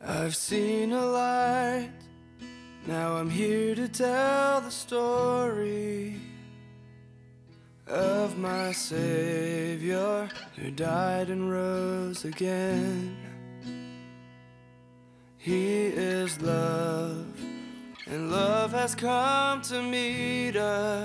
I've seen a light, now I'm here to tell the story of my Savior who died and rose again. He is love, and love has come to meet us.